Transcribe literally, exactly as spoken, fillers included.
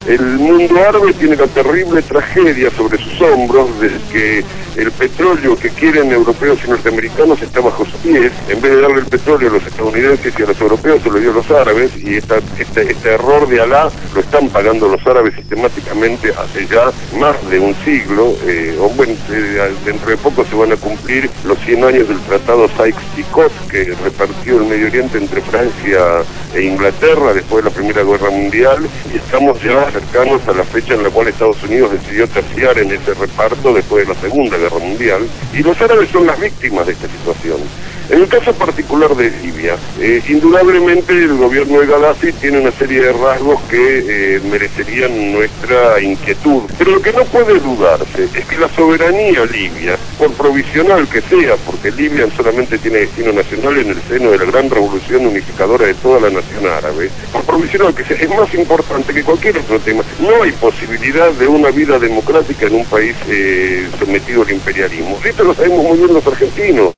El mundo árabe tiene la terrible tragedia sobre sus hombros de que el petróleo que quieren europeos y norteamericanos está bajo sus pies. En vez de darle el petróleo a los estadounidenses y a los europeos, se lo dio a los árabes, y esta, este, este error de Alá lo están pagando los árabes sistemáticamente hace ya más de un siglo. Eh, o bueno, eh, dentro de poco se van a cumplir los cien años del Tratado Sykes-Picot, que repartió el Medio Oriente entre Francia e Inglaterra después de la Primera Guerra Mundial, y estamos ya cercanos a la fecha en la cual Estados Unidos decidió terciar en ese reparto después de la Segunda Guerra Mundial, y los árabes son las víctimas de esta situación. En el caso particular de Libia, eh, indudablemente el gobierno de Gaddafi tiene una serie de rasgos que eh, merecerían nuestra inquietud, pero lo que no puede dudarse es que la soberanía libia, por provisional que sea, porque Libia solamente tiene destino nacional en el seno de la gran revolución unificadora de toda la nación árabe, por provisional que sea, es más importante que cualquier otro tema. No hay posibilidad de una vida democrática en un país eh, sometido al imperialismo. Esto lo sabemos muy bien los argentinos.